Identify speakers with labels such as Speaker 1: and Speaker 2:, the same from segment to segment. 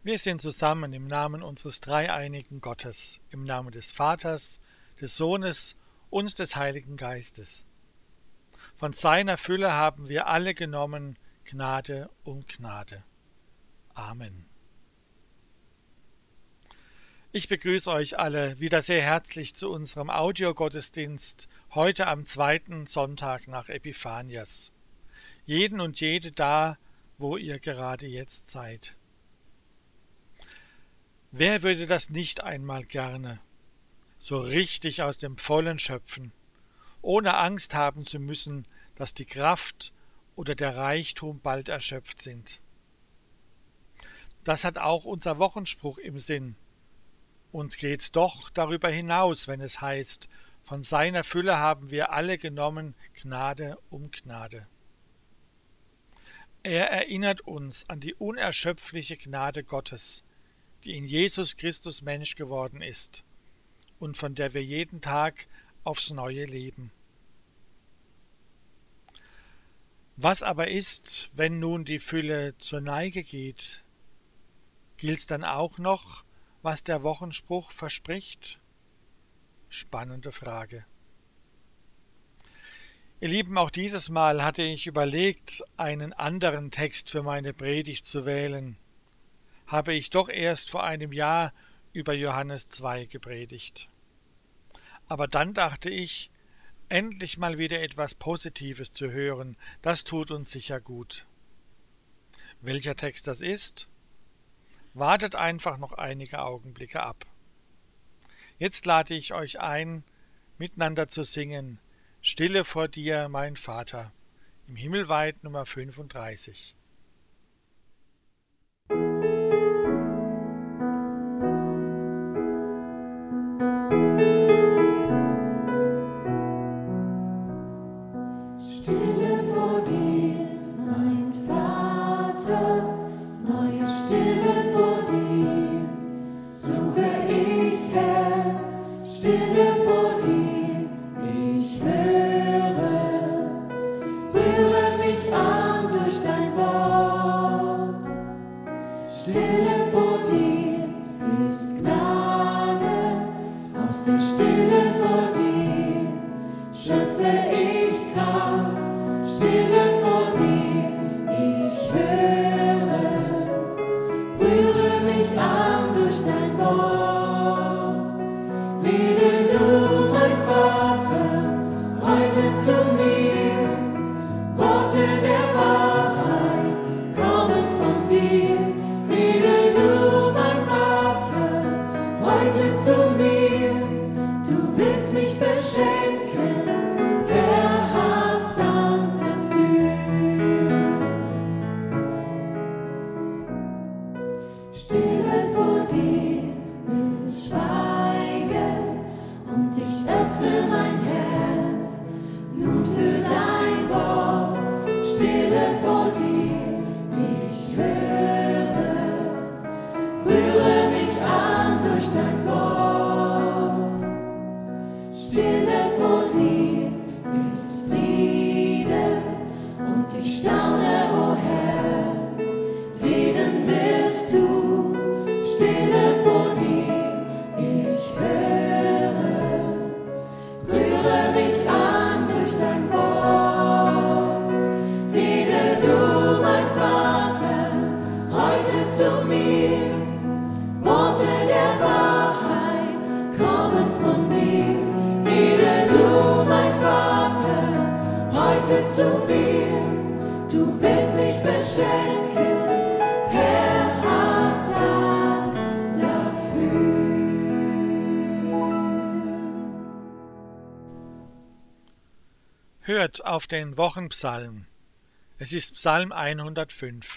Speaker 1: Wir sind zusammen im Namen unseres dreieinigen Gottes, im Namen des Vaters, des Sohnes und des Heiligen Geistes. Von seiner Fülle haben wir alle genommen, Gnade um Gnade. Amen. Ich begrüße euch alle wieder sehr herzlich zu unserem Audiogottesdienst heute am zweiten Sonntag nach Epiphanias. Jeden und jede da, wo ihr gerade jetzt seid. Wer würde das nicht einmal gerne so richtig aus dem Vollen schöpfen, ohne Angst haben zu müssen, dass die Kraft oder der Reichtum bald erschöpft sind? Das hat auch unser Wochenspruch im Sinn und geht doch darüber hinaus, wenn es heißt, von seiner Fülle haben wir alle genommen, Gnade um Gnade. Er erinnert uns an die unerschöpfliche Gnade Gottes, die in Jesus Christus Mensch geworden ist und von der wir jeden Tag aufs Neue leben. Was aber ist, wenn nun die Fülle zur Neige geht? Gilt dann auch noch, was der Wochenspruch verspricht? Spannende Frage. Ihr Lieben, auch dieses Mal hatte ich überlegt, einen anderen Text für meine Predigt zu wählen. Habe ich doch erst vor einem Jahr über Johannes 2 gepredigt. Aber dann dachte ich, endlich mal wieder etwas Positives zu hören, das tut uns sicher gut. Welcher Text das ist? Wartet einfach noch einige Augenblicke ab. Jetzt lade ich euch ein, miteinander zu singen, Stille vor dir, mein Vater, im Himmelweit Nummer 35.
Speaker 2: Stille vor dir, mein Vater, neue Stille vor dir, suche ich, Herr, Stille vor dir, ich höre, rühre mich an durch dein Wort. Stille vor dir ist Gnade, aus der Stille vor dir schöpfe ich Kraft. Stille vor dir, ich höre, rühre mich an durch dein Wort. Rede du, mein Vater, heute zu mir, Worte der Wahrheit kommen von dir. Rede du, mein Vater, heute zu mir, du willst mich beschenken, Herr, hab Dank dafür. Stille vor dir will schweigen und ich öffne mein Herz nun für dein Wort. Stille vor dir, ich höre, rühre mich an durch dein Wort. Stille vor dir ist Friede und ich staune, o Herr, reden wirst du. Stille vor dir, ich höre, rühre mich an durch dein Wort. Rede du, mein Vater, heute zu mir, Worte der Wahrheit kommen von dir. Rede du, mein Vater, heute zu mir, du willst mich beschenken, Herr, hab Dank dafür.
Speaker 1: Hört auf den Wochenpsalm. Es ist Psalm 105.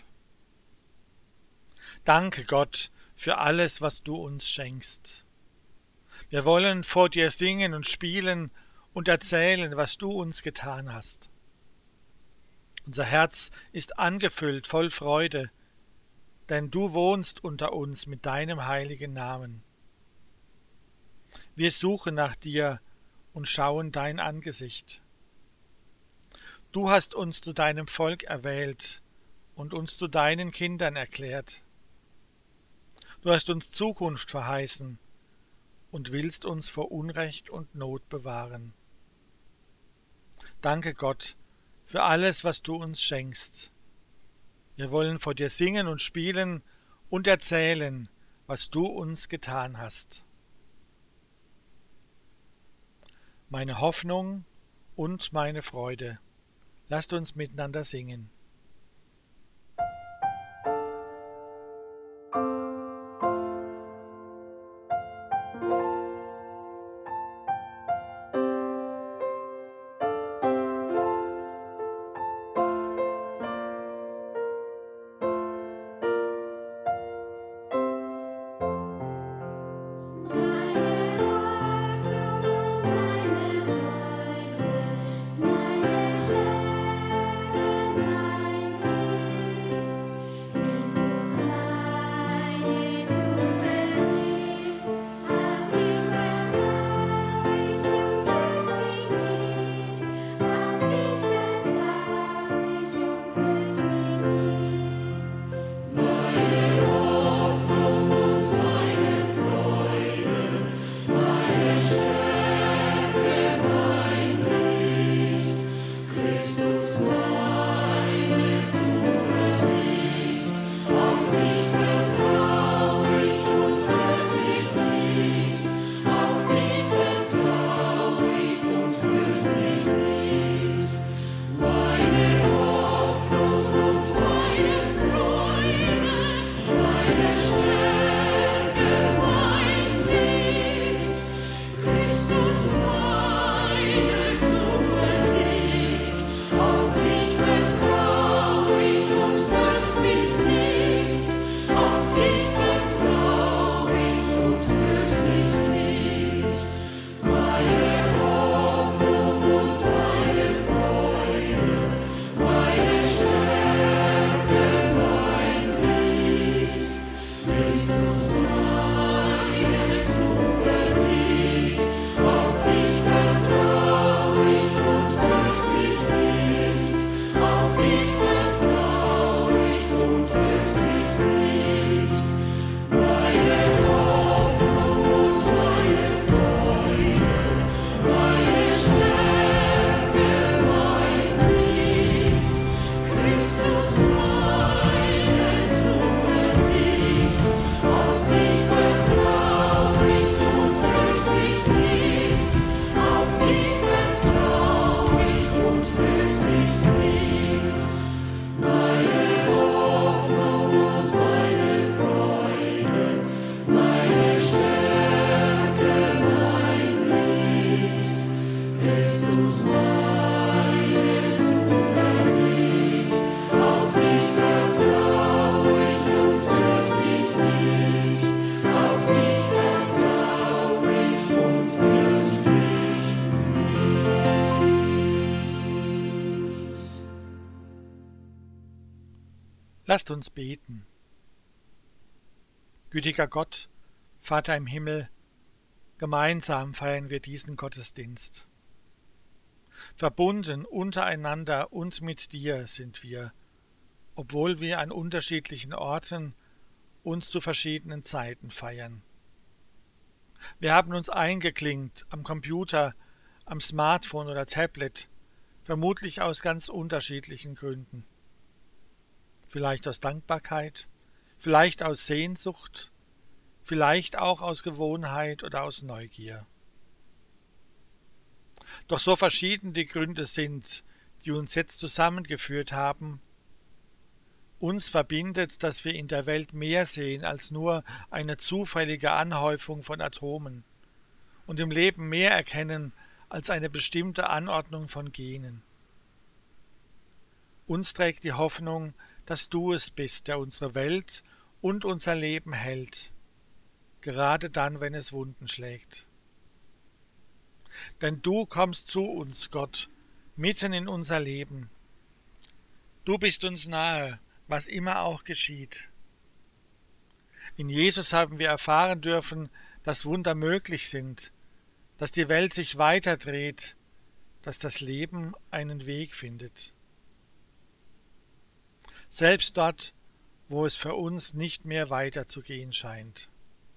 Speaker 1: Danke Gott für alles, was du uns schenkst. Wir wollen vor dir singen und spielen und erzählen, was du uns getan hast. Unser Herz ist angefüllt voll Freude, denn du wohnst unter uns mit deinem heiligen Namen. Wir suchen nach dir und schauen dein Angesicht. Du hast uns zu deinem Volk erwählt und uns zu deinen Kindern erklärt. Du hast uns Zukunft verheißen und willst uns vor Unrecht und Not bewahren. Danke Gott für alles, was du uns schenkst. Wir wollen vor dir singen und spielen und erzählen, was du uns getan hast. Meine Hoffnung und meine Freude. Lasst uns miteinander singen. Lasst uns beten. Gütiger Gott, Vater im Himmel, gemeinsam feiern wir diesen Gottesdienst. Verbunden untereinander und mit dir sind wir, obwohl wir an unterschiedlichen Orten und zu verschiedenen Zeiten feiern. Wir haben uns eingeklinkt am Computer, am Smartphone oder Tablet, vermutlich aus ganz unterschiedlichen Gründen. Vielleicht aus Dankbarkeit, vielleicht aus Sehnsucht, vielleicht auch aus Gewohnheit oder aus Neugier. Doch so verschieden die Gründe sind, die uns jetzt zusammengeführt haben, uns verbindet, dass wir in der Welt mehr sehen als nur eine zufällige Anhäufung von Atomen und im Leben mehr erkennen als eine bestimmte Anordnung von Genen. Uns trägt die Hoffnung, dass du es bist, der unsere Welt und unser Leben hält, gerade dann, wenn es Wunden schlägt. Denn du kommst zu uns, Gott, mitten in unser Leben. Du bist uns nahe, was immer auch geschieht. In Jesus haben wir erfahren dürfen, dass Wunder möglich sind, dass die Welt sich weiterdreht, dass das Leben einen Weg findet. Selbst dort, wo es für uns nicht mehr weiterzugehen scheint.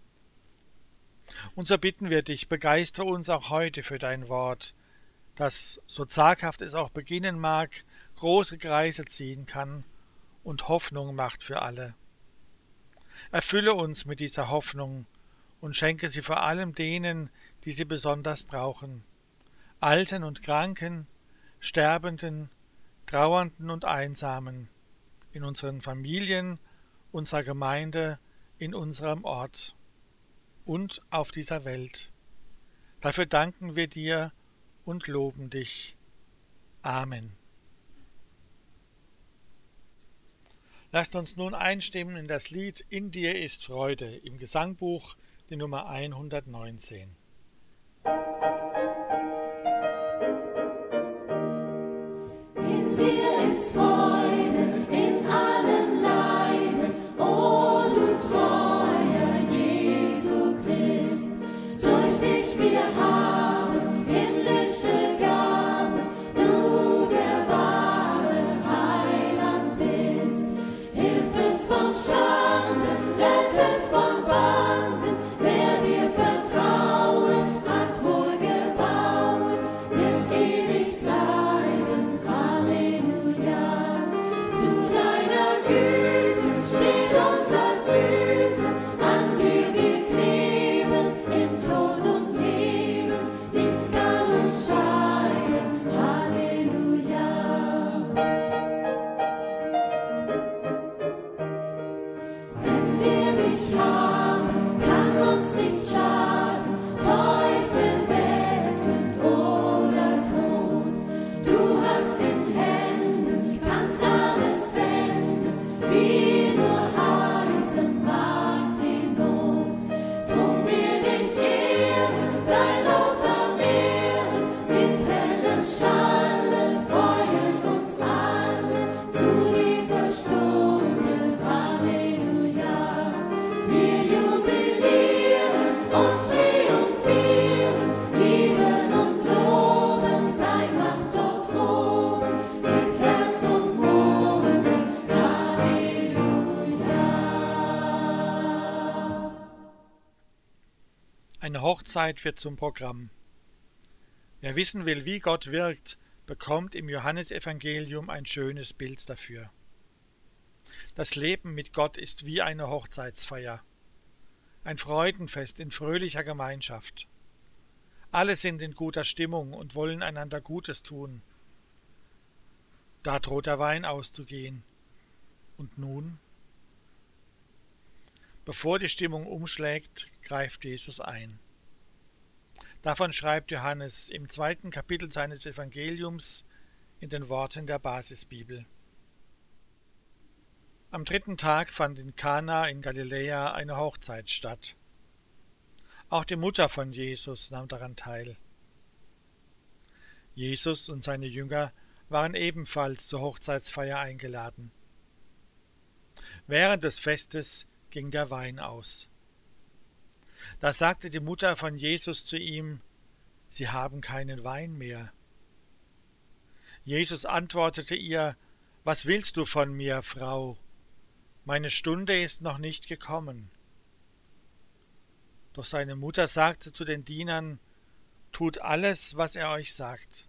Speaker 1: Und so bitten wir dich, begeistere uns auch heute für dein Wort, das, so zaghaft es auch beginnen mag, große Kreise ziehen kann und Hoffnung macht für alle. Erfülle uns mit dieser Hoffnung und schenke sie vor allem denen, die sie besonders brauchen, Alten und Kranken, Sterbenden, Trauernden und Einsamen, in unseren Familien, unserer Gemeinde, in unserem Ort und auf dieser Welt. Dafür danken wir dir und loben dich. Amen. Lasst uns nun einstimmen in das Lied In dir ist Freude im Gesangbuch, die Nummer 119.
Speaker 2: In dir ist Freude in allem Leiden, o du treuer Jesu Christ. Durch dich wir haben himmlische Gaben, du der wahre Heiland bist. Hilfest von Schanden, rettest von Banden, wer dir vertrauen, hat wohl gebaut, wird ewig bleiben. Halleluja. Zu deiner Güte steht unser Blüten, an dir wir kleben, in Tod und Leben, nichts kann uns scheiden. Halleluja. Wenn wir dich haben, kann uns nicht schaden, Teufel, Sünd oder Tod. Du hast in Händen, kannst alles wenden, wie nur heißen mag die Not. Drum wir dich ehren, dein Lob vermehren, mit hellem Schalle freuen uns alle zu dieser Stunde. Halleluja. Wir jubilieren und triumphieren, lieben und loben dein Macht dort droben, mit Herz und Munde. Halleluja.
Speaker 1: Eine Hochzeit wird zum Programm. Wer wissen will, wie Gott wirkt, bekommt im Johannesevangelium ein schönes Bild dafür. Das Leben mit Gott ist wie eine Hochzeitsfeier, ein Freudenfest in fröhlicher Gemeinschaft. Alle sind in guter Stimmung und wollen einander Gutes tun. Da droht der Wein auszugehen. Und nun? Bevor die Stimmung umschlägt, greift Jesus ein. Davon schreibt Johannes im 2. Kapitel seines Evangeliums in den Worten der Basisbibel. Am 3. Tag fand in Kana in Galiläa eine Hochzeit statt. Auch die Mutter von Jesus nahm daran teil. Jesus und seine Jünger waren ebenfalls zur Hochzeitsfeier eingeladen. Während des Festes ging der Wein aus. Da sagte die Mutter von Jesus zu ihm: Sie haben keinen Wein mehr. Jesus antwortete ihr: Was willst du von mir, Frau? Meine Stunde ist noch nicht gekommen. Doch seine Mutter sagte zu den Dienern: Tut alles, was er euch sagt.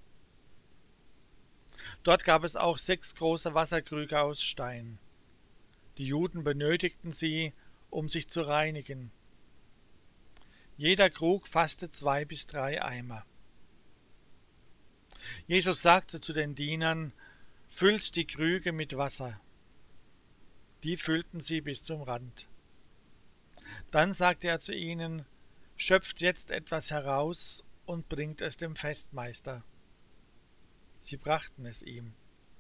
Speaker 1: Dort gab es auch 6 große Wasserkrüge aus Stein. Die Juden benötigten sie, um sich zu reinigen. Jeder Krug fasste 2 bis 3 Eimer. Jesus sagte zu den Dienern: Füllt die Krüge mit Wasser. Die füllten sie bis zum Rand. Dann sagte er zu ihnen: Schöpft jetzt etwas heraus und bringt es dem Festmeister. Sie brachten es ihm.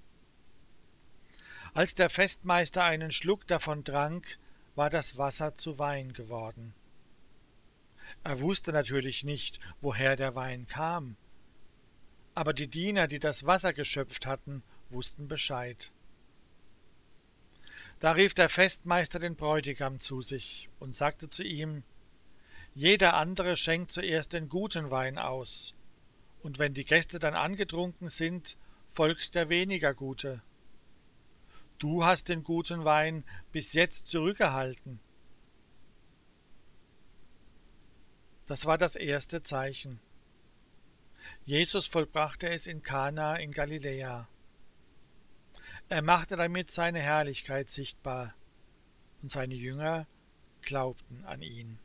Speaker 1: Als der Festmeister einen Schluck davon trank, war das Wasser zu Wein geworden. Er wusste natürlich nicht, woher der Wein kam, aber die Diener, die das Wasser geschöpft hatten, wussten Bescheid. Da rief der Festmeister den Bräutigam zu sich und sagte zu ihm: Jeder andere schenkt zuerst den guten Wein aus, und wenn die Gäste dann angetrunken sind, folgt der weniger gute. Du hast den guten Wein bis jetzt zurückgehalten. Das war das erste Zeichen. Jesus vollbrachte es in Kana in Galiläa. Er machte damit seine Herrlichkeit sichtbar, und seine Jünger glaubten an ihn.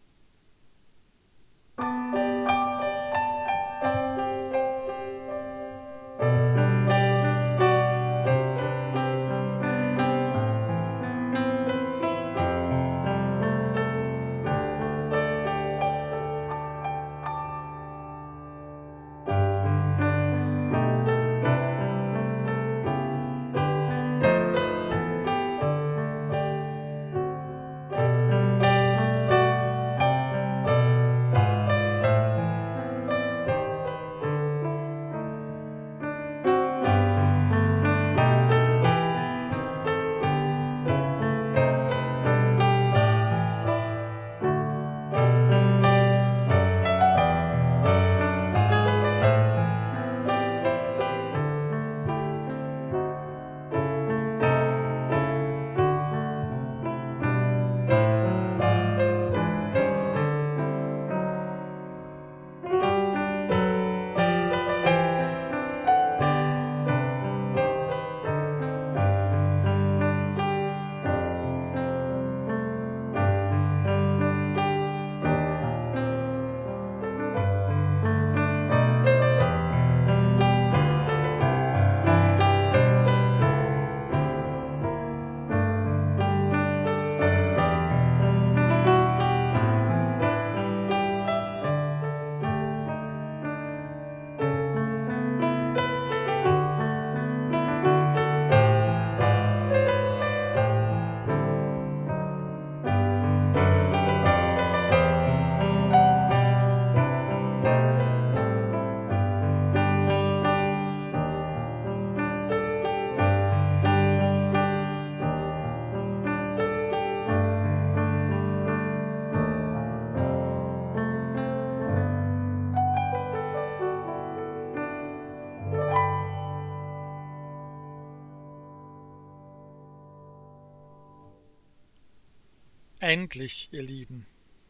Speaker 1: Endlich, ihr Lieben,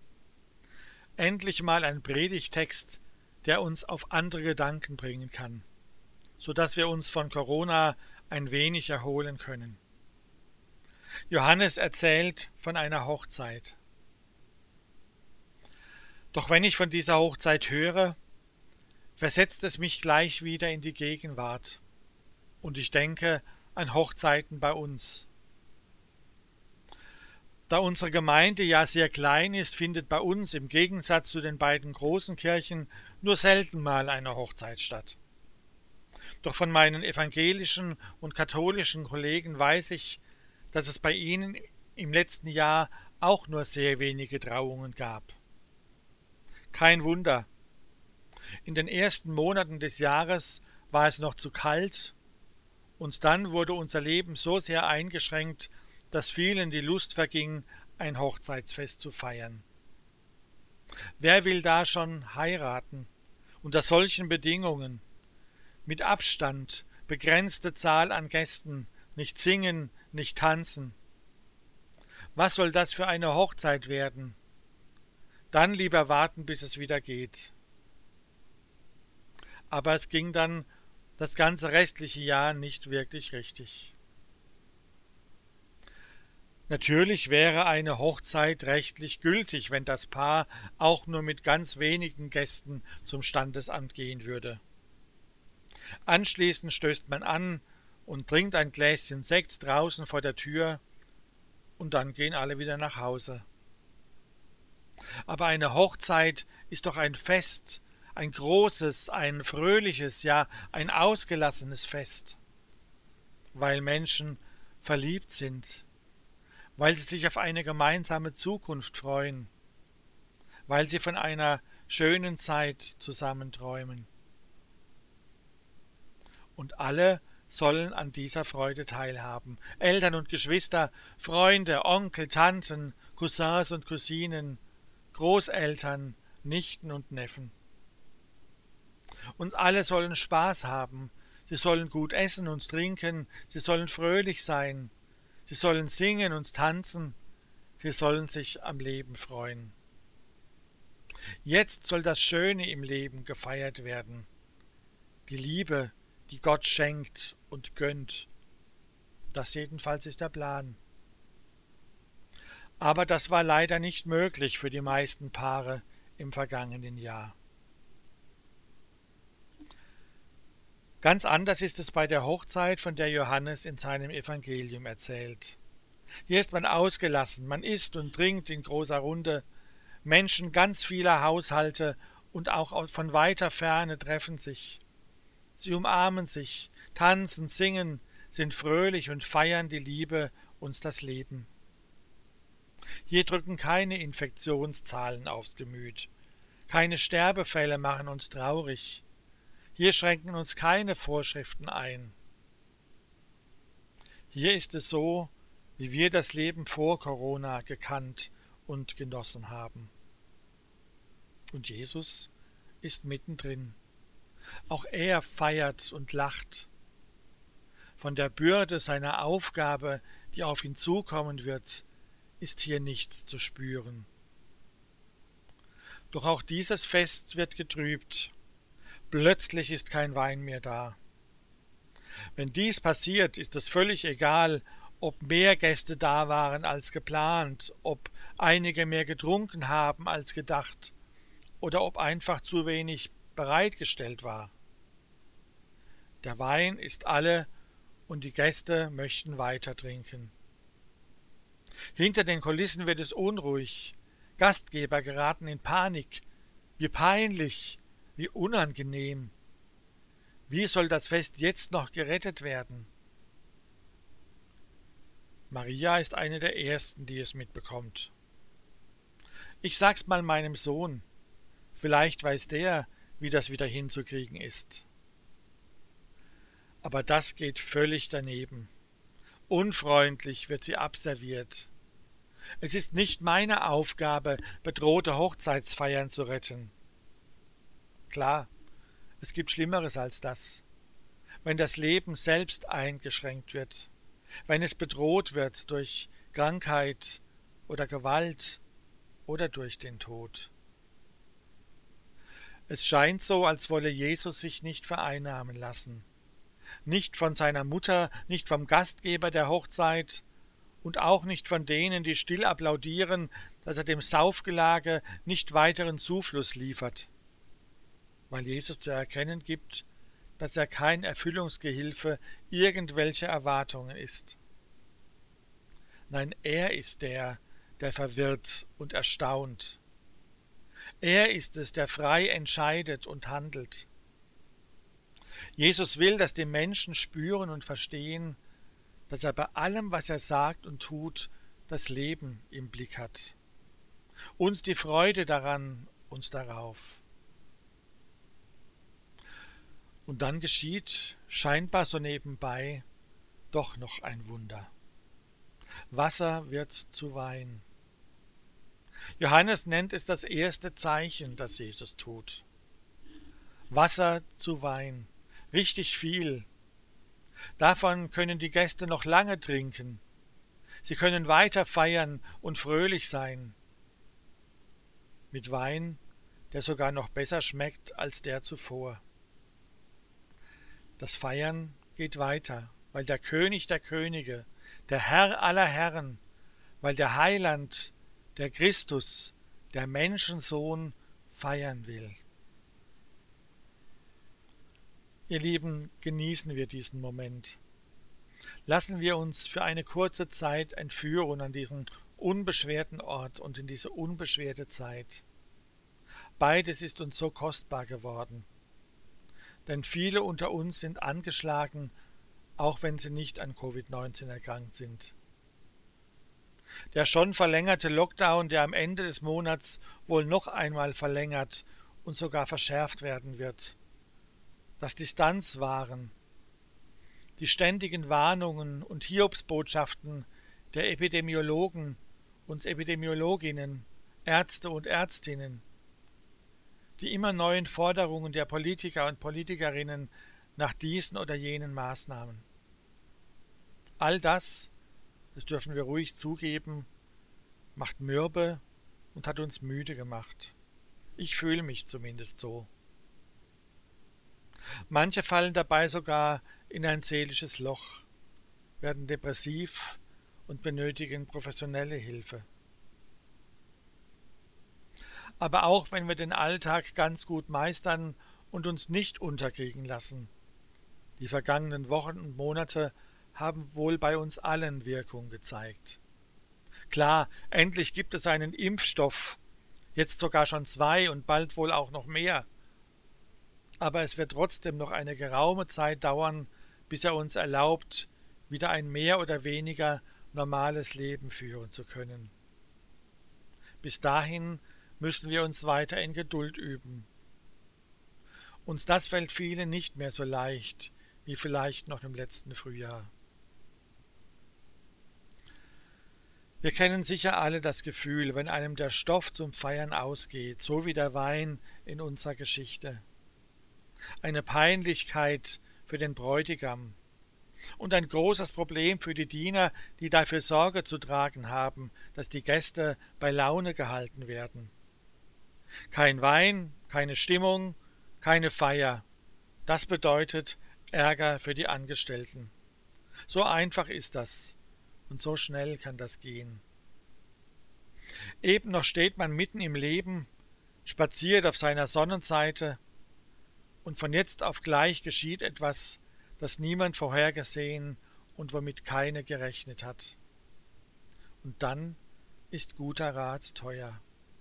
Speaker 1: endlich mal ein Predigttext, der uns auf andere Gedanken bringen kann, so dass wir uns von Corona ein wenig erholen können. Johannes erzählt von einer Hochzeit. Doch wenn ich von dieser Hochzeit höre, versetzt es mich gleich wieder in die Gegenwart, und ich denke an Hochzeiten bei uns. Da unsere Gemeinde ja sehr klein ist, findet bei uns im Gegensatz zu den beiden großen Kirchen nur selten mal eine Hochzeit statt. Doch von meinen evangelischen und katholischen Kollegen weiß ich, dass es bei ihnen im letzten Jahr auch nur sehr wenige Trauungen gab. Kein Wunder. In den ersten Monaten des Jahres war es noch zu kalt, und dann wurde unser Leben so sehr eingeschränkt, dass vielen die Lust verging, ein Hochzeitsfest zu feiern. Wer will da schon heiraten? Unter solchen Bedingungen? Mit Abstand, begrenzte Zahl an Gästen, nicht singen, nicht tanzen. Was soll das für eine Hochzeit werden? Dann lieber warten, bis es wieder geht. Aber es ging dann das ganze restliche Jahr nicht wirklich richtig. Natürlich wäre eine Hochzeit rechtlich gültig, wenn das Paar auch nur mit ganz wenigen Gästen zum Standesamt gehen würde. Anschließend stößt man an und trinkt ein Gläschen Sekt draußen vor der Tür, und dann gehen alle wieder nach Hause. Aber eine Hochzeit ist doch ein Fest, ein großes, ein fröhliches, ja ein ausgelassenes Fest, weil Menschen verliebt sind, weil sie sich auf eine gemeinsame Zukunft freuen, weil sie von einer schönen Zeit zusammen träumen. Und alle sollen an dieser Freude teilhaben. Eltern und Geschwister, Freunde, Onkel, Tanten, Cousins und Cousinen, Großeltern, Nichten und Neffen. Und alle sollen Spaß haben, sie sollen gut essen und trinken, sie sollen fröhlich sein, Sie sollen singen und tanzen, sie sollen sich am Leben freuen. Jetzt soll das Schöne im Leben gefeiert werden, die Liebe, die Gott schenkt und gönnt. Das jedenfalls ist der Plan. Aber das war leider nicht möglich für die meisten Paare im vergangenen Jahr. Ganz anders ist es bei der Hochzeit, von der Johannes in seinem Evangelium erzählt. Hier ist man ausgelassen, man isst und trinkt in großer Runde, Menschen ganz vieler Haushalte und auch von weiter Ferne treffen sich. Sie umarmen sich, tanzen, singen, sind fröhlich und feiern die Liebe und das Leben. Hier drücken keine Infektionszahlen aufs Gemüt, keine Sterbefälle machen uns traurig. Hier schränken uns keine Vorschriften ein. Hier ist es so, wie wir das Leben vor Corona gekannt und genossen haben. Und Jesus ist mittendrin. Auch er feiert und lacht. Von der Bürde seiner Aufgabe, die auf ihn zukommen wird, ist hier nichts zu spüren. Doch auch dieses Fest wird getrübt. Plötzlich ist kein Wein mehr da. Wenn dies passiert, ist es völlig egal, ob mehr Gäste da waren als geplant, ob einige mehr getrunken haben als gedacht oder ob einfach zu wenig bereitgestellt war. Der Wein ist alle und die Gäste möchten weiter trinken. Hinter den Kulissen wird es unruhig. Gastgeber geraten in Panik. Wie peinlich, wie unangenehm. Wie soll das Fest jetzt noch gerettet werden? Maria ist eine der ersten, die es mitbekommt. Ich sag's mal meinem Sohn. Vielleicht weiß der, wie das wieder hinzukriegen ist. Aber das geht völlig daneben. Unfreundlich wird sie abserviert. Es ist nicht meine Aufgabe, bedrohte Hochzeitsfeiern zu retten. Klar, es gibt Schlimmeres als das. Wenn das Leben selbst eingeschränkt wird, wenn es bedroht wird durch Krankheit oder Gewalt oder durch den Tod. Es scheint so, als wolle Jesus sich nicht vereinnahmen lassen. Nicht von seiner Mutter, nicht vom Gastgeber der Hochzeit und auch nicht von denen, die still applaudieren, dass er dem Saufgelage nicht weiteren Zufluss liefert. Weil Jesus zu erkennen gibt, dass er kein Erfüllungsgehilfe irgendwelcher Erwartungen ist. Nein, er ist der, der verwirrt und erstaunt. Er ist es, der frei entscheidet und handelt. Jesus will, dass die Menschen spüren und verstehen, dass er bei allem, was er sagt und tut, das Leben im Blick hat. Und die Freude daran und darauf. Und dann geschieht, scheinbar so nebenbei, doch noch ein Wunder. Wasser wird zu Wein. Johannes nennt es das erste Zeichen, das Jesus tut. Wasser zu Wein, richtig viel. Davon können die Gäste noch lange trinken. Sie können weiter feiern und fröhlich sein. Mit Wein, der sogar noch besser schmeckt als der zuvor. Das Feiern geht weiter, weil der König der Könige, der Herr aller Herren, weil der Heiland, der Christus, der Menschensohn feiern will. Ihr Lieben, genießen wir diesen Moment. Lassen wir uns für eine kurze Zeit entführen an diesen unbeschwerten Ort und in diese unbeschwerte Zeit. Beides ist uns so kostbar geworden. Denn viele unter uns sind angeschlagen, auch wenn sie nicht an Covid-19 erkrankt sind. Der schon verlängerte Lockdown, der am Ende des Monats wohl noch einmal verlängert und sogar verschärft werden wird. Das Distanzwahren, die ständigen Warnungen und Hiobsbotschaften der Epidemiologen und Epidemiologinnen, Ärzte und Ärztinnen, die immer neuen Forderungen der Politiker und Politikerinnen nach diesen oder jenen Maßnahmen. All das das dürfen wir ruhig zugeben, macht mürbe und hat uns müde gemacht. Ich fühle mich zumindest so. Manche fallen dabei sogar in ein seelisches Loch, werden depressiv und benötigen professionelle Hilfe. Aber auch wenn wir den Alltag ganz gut meistern und uns nicht unterkriegen lassen, die vergangenen Wochen und Monate haben wohl bei uns allen Wirkung gezeigt. Klar, endlich gibt es einen Impfstoff, jetzt sogar schon 2 und bald wohl auch noch mehr. Aber es wird trotzdem noch eine geraume Zeit dauern, bis er uns erlaubt, wieder ein mehr oder weniger normales Leben führen zu können. Bis dahin müssen wir uns weiter in Geduld üben. Und das fällt vielen nicht mehr so leicht, wie vielleicht noch im letzten Frühjahr. Wir kennen sicher alle das Gefühl, wenn einem der Stoff zum Feiern ausgeht, so wie der Wein in unserer Geschichte. Eine Peinlichkeit für den Bräutigam und ein großes Problem für die Diener, die dafür Sorge zu tragen haben, dass die Gäste bei Laune gehalten werden. Kein Wein, keine Stimmung, keine Feier. Das bedeutet Ärger für die Angestellten. So einfach ist das und so schnell kann das gehen. Eben noch steht man mitten im Leben, spaziert auf seiner Sonnenseite und von jetzt auf gleich geschieht etwas, das niemand vorhergesehen und womit keine gerechnet hat. Und dann ist guter Rat teuer.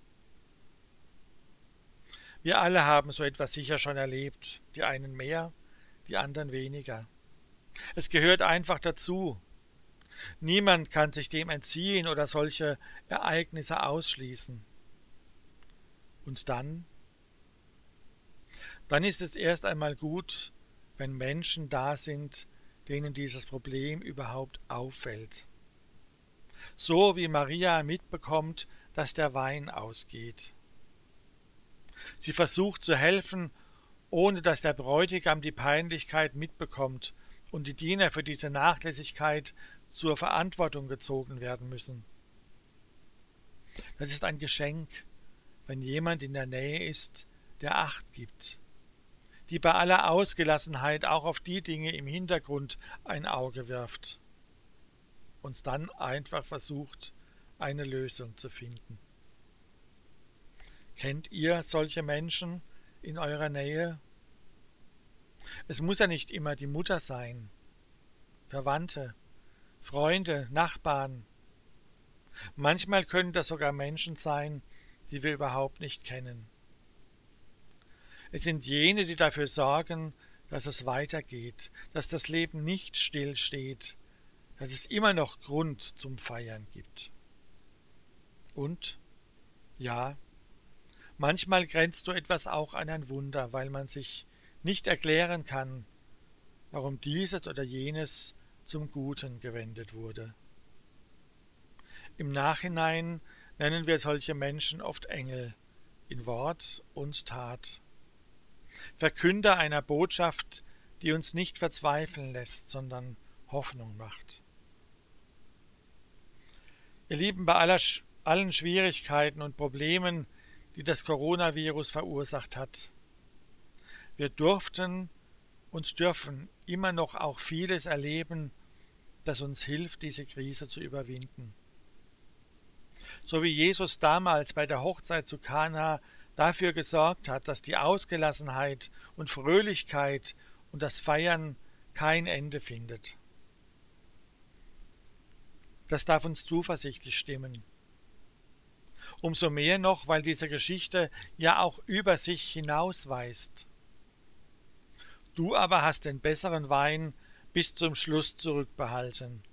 Speaker 1: Wir alle haben so etwas sicher schon erlebt, die einen mehr, die anderen weniger. Es gehört einfach dazu. Niemand kann sich dem entziehen oder solche Ereignisse ausschließen. Und dann? Dann ist es erst einmal gut, wenn Menschen da sind, denen dieses Problem überhaupt auffällt. So wie Maria mitbekommt, dass der Wein ausgeht. Sie versucht zu helfen, ohne dass der Bräutigam die Peinlichkeit mitbekommt und die Diener für diese Nachlässigkeit zur Verantwortung gezogen werden müssen. Das ist ein Geschenk, wenn jemand in der Nähe ist, der Acht gibt, die bei aller Ausgelassenheit auch auf die Dinge im Hintergrund ein Auge wirft und dann einfach versucht, eine Lösung zu finden. Kennt ihr solche Menschen in eurer Nähe? Es muss ja nicht immer die Mutter sein. Verwandte, Freunde, Nachbarn. Manchmal können das sogar Menschen sein, die wir überhaupt nicht kennen. Es sind jene, die dafür sorgen, dass es weitergeht, dass das Leben nicht stillsteht, dass es immer noch Grund zum Feiern gibt. Und, ja, manchmal grenzt so etwas auch an ein Wunder, weil man sich nicht erklären kann, warum dieses oder jenes zum Guten gewendet wurde. Im Nachhinein nennen wir solche Menschen oft Engel, in Wort und Tat. Verkünder einer Botschaft, die uns nicht verzweifeln lässt, sondern Hoffnung macht. Ihr Lieben, bei allen Schwierigkeiten und Problemen, die das Coronavirus verursacht hat, wir durften und dürfen immer noch auch vieles erleben, das uns hilft, diese Krise zu überwinden. So wie Jesus damals bei der Hochzeit zu Kana dafür gesorgt hat, dass die Ausgelassenheit und Fröhlichkeit und das Feiern kein Ende findet. Das darf uns zuversichtlich stimmen. Umso mehr noch, weil diese Geschichte ja auch über sich hinausweist. Du aber hast den besseren Wein bis zum Schluss zurückbehalten.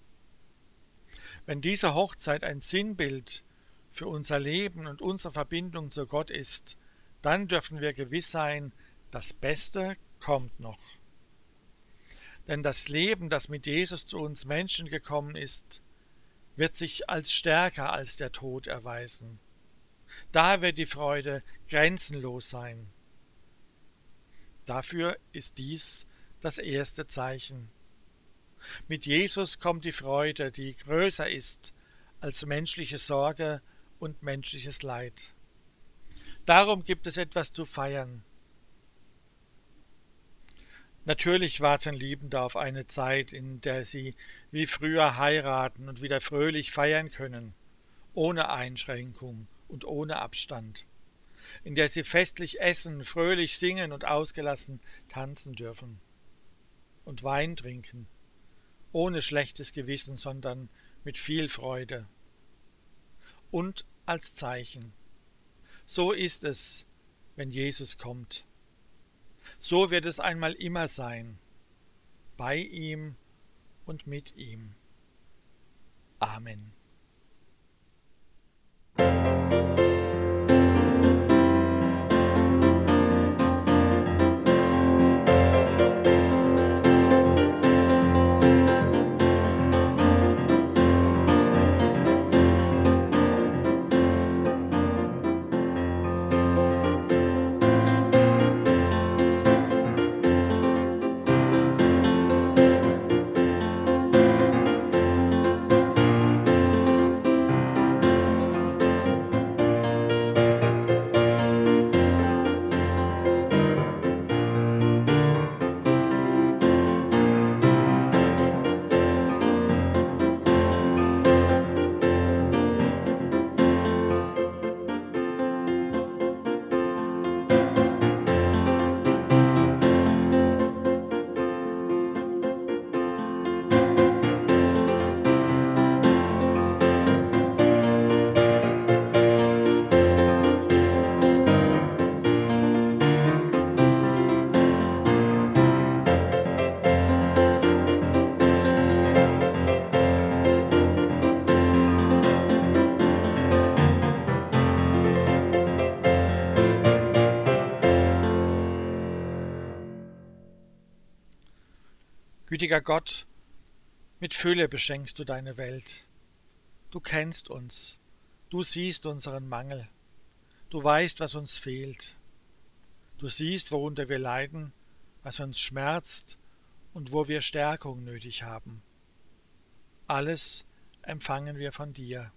Speaker 1: Wenn diese Hochzeit ein Sinnbild für unser Leben und unsere Verbindung zu Gott ist, dann dürfen wir gewiss sein, das Beste kommt noch. Denn das Leben, das mit Jesus zu uns Menschen gekommen ist, wird sich als stärker als der Tod erweisen. Da wird die Freude grenzenlos sein. Dafür ist dies das erste Zeichen. Mit Jesus kommt die Freude, die größer ist als menschliche Sorge und menschliches Leid. Darum gibt es etwas zu feiern. Natürlich warten Liebende auf eine Zeit, in der sie wie früher heiraten und wieder fröhlich feiern können, ohne Einschränkung und ohne Abstand, in der sie festlich essen, fröhlich singen und ausgelassen tanzen dürfen und Wein trinken, ohne schlechtes Gewissen, sondern mit viel Freude. Und als Zeichen. So ist es, wenn Jesus kommt. So wird es einmal immer sein, bei ihm und mit ihm. Amen. Gütiger Gott, mit Fülle beschenkst du deine Welt. Du kennst uns, du siehst unseren Mangel, du weißt, was uns fehlt. Du siehst, worunter wir leiden, was uns schmerzt und wo wir Stärkung nötig haben. Alles empfangen wir von dir.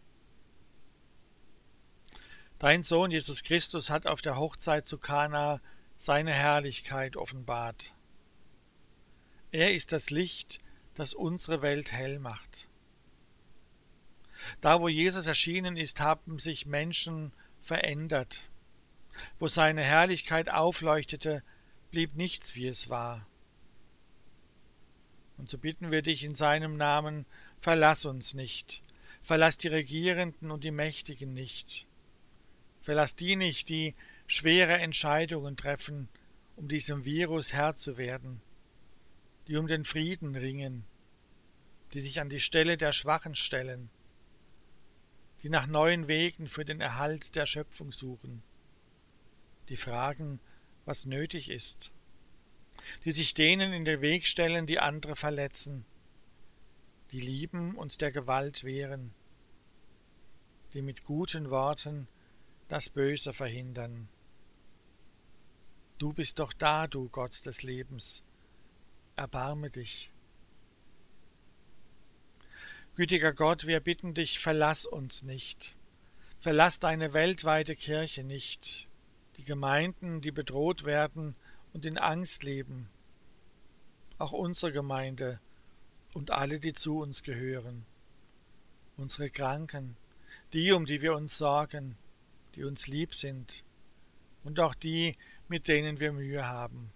Speaker 1: Dein Sohn Jesus Christus hat auf der Hochzeit zu Kana seine Herrlichkeit offenbart. Er ist das Licht, das unsere Welt hell macht. Da, wo Jesus erschienen ist, haben sich Menschen verändert. Wo seine Herrlichkeit aufleuchtete, blieb nichts, wie es war. Und so bitten wir dich in seinem Namen, verlass uns nicht, verlass die Regierenden und die Mächtigen nicht, verlass die nicht, die schwere Entscheidungen treffen, um diesem Virus Herr zu werden, die um den Frieden ringen, die sich an die Stelle der Schwachen stellen, die nach neuen Wegen für den Erhalt der Schöpfung suchen, die fragen, was nötig ist, die sich denen in den Weg stellen, die andere verletzen, die lieben und der Gewalt wehren, die mit guten Worten das Böse verhindern. Du bist doch da, du Gott des Lebens, erbarme dich. Gütiger Gott, wir bitten dich, verlass uns nicht. Verlass deine weltweite Kirche nicht, die Gemeinden, die bedroht werden und in Angst leben, auch unsere Gemeinde und alle, die zu uns gehören, unsere Kranken, die, um die wir uns sorgen, die uns lieb sind und auch die, mit denen wir Mühe haben.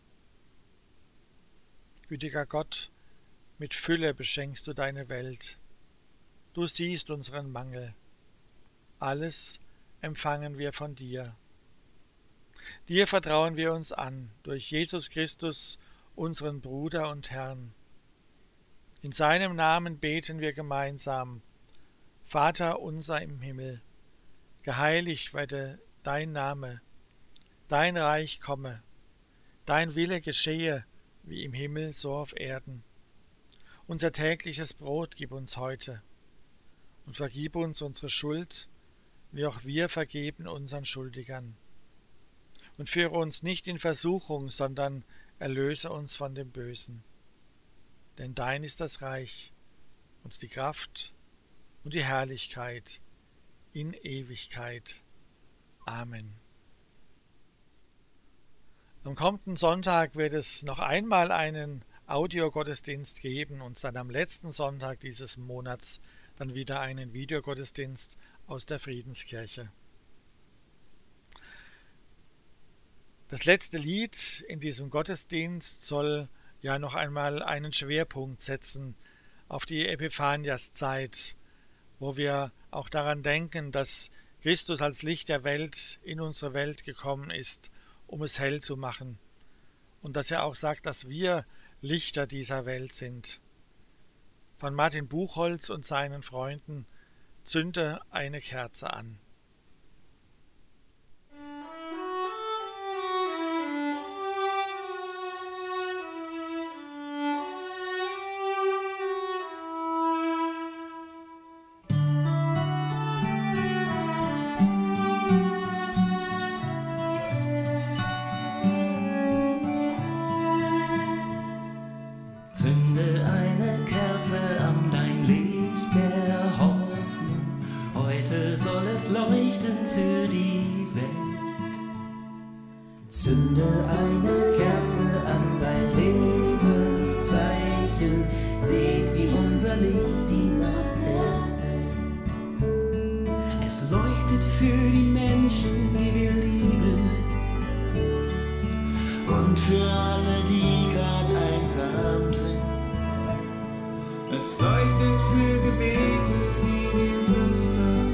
Speaker 1: Gütiger Gott, mit Fülle beschenkst du deine Welt. Du siehst unseren Mangel. Alles empfangen wir von dir. Dir vertrauen wir uns an, durch Jesus Christus, unseren Bruder und Herrn. In seinem Namen beten wir gemeinsam. Vater unser im Himmel, geheiligt werde dein Name, dein Reich komme, dein Wille geschehe, wie im Himmel, so auf Erden. Unser tägliches Brot gib uns heute und vergib uns unsere Schuld, wie auch wir vergeben unseren Schuldigern. Und führe uns nicht in Versuchung, sondern erlöse uns von dem Bösen. denn dein ist das Reich und die Kraft und die Herrlichkeit in Ewigkeit. Amen. Am kommenden Sonntag wird es noch einmal einen Audiogottesdienst geben und dann am letzten Sonntag dieses Monats dann wieder einen Videogottesdienst aus der Friedenskirche. Das letzte Lied in diesem Gottesdienst soll ja noch einmal einen Schwerpunkt setzen auf die Epiphaniaszeit, wo wir auch daran denken, dass Christus als Licht der Welt in unsere Welt gekommen ist, um es hell zu machen, und dass er auch sagt, dass wir Lichter dieser Welt sind. Von Martin Buchholz und seinen Freunden Zünde eine Kerze an.
Speaker 3: Zünde eine Kerze an dein Licht der Hoffnung, heute soll es leuchten für die Welt.
Speaker 4: Zünde eine Kerze an dein Lebenszeichen, seht, wie unser Licht die Nacht erhellt.
Speaker 3: Es leuchtet für die Menschen, die wir lieben, und für alle, die grad einsam sind. Es leuchtet für Gebete, die wir flüstern,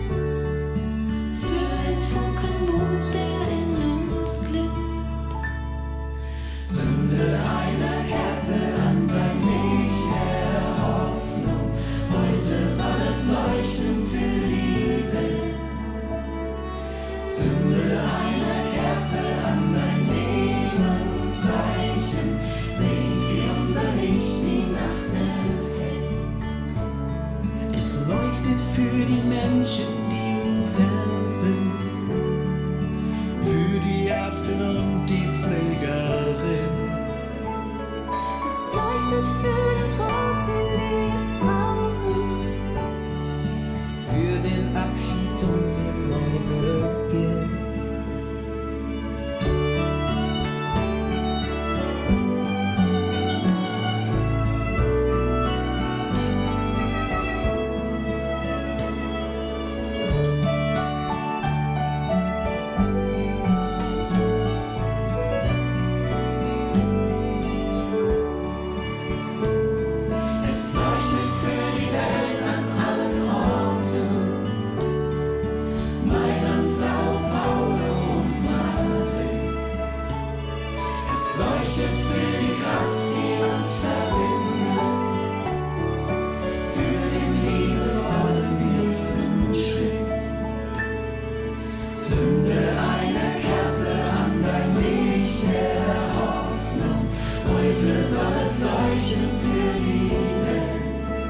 Speaker 2: Für den Funken Mut, der in uns glüht.
Speaker 4: Zünde eine Kerze an dein Licht der Hoffnung, heute soll es leuchten für die Welt. Zünde eine Kerze an dein Lebenszeichen, seht, wie unser Licht die Nacht erhellt.
Speaker 3: es leuchtet für die Menschen, die uns helfen, für die Ärztin und die Pflegerin.
Speaker 2: Es leuchtet für den Trost, den wir jetzt brauchen.
Speaker 4: Für den Abschied und den Neubeginn. Es leuchtet für die Welt an allen Orten, Mailand, Sao Paulo und Madrid. Es leuchtet für die Kraft, die uns verbindet, für den liebevollen nächsten Schritt. Zünde eine Kerze an dein Licht der Hoffnung, heute soll es leuchten für die Welt.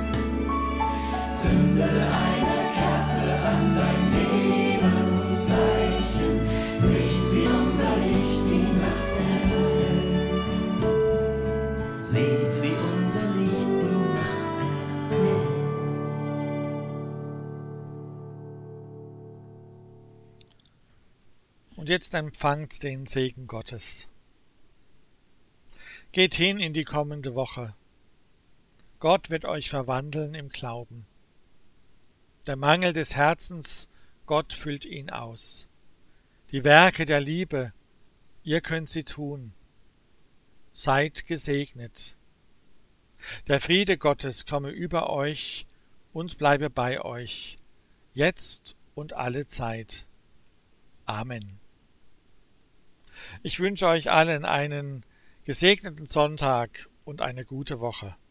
Speaker 4: Zünde eine Kerze an dein Lebenszeichen, seht, wie unser Licht die Nacht erhellt.
Speaker 3: Seht, wie unser Licht die Nacht erhellt.
Speaker 1: Und jetzt empfangt den Segen Gottes. Geht hin in die kommende Woche. Gott wird euch verwandeln im Glauben. Der Mangel des Herzens, Gott füllt ihn aus. Die Werke der Liebe, ihr könnt sie tun. Seid gesegnet. Der Friede Gottes komme über euch und bleibe bei euch, jetzt und alle Zeit. Amen. Ich wünsche euch allen einen gesegneten Sonntag und eine gute Woche.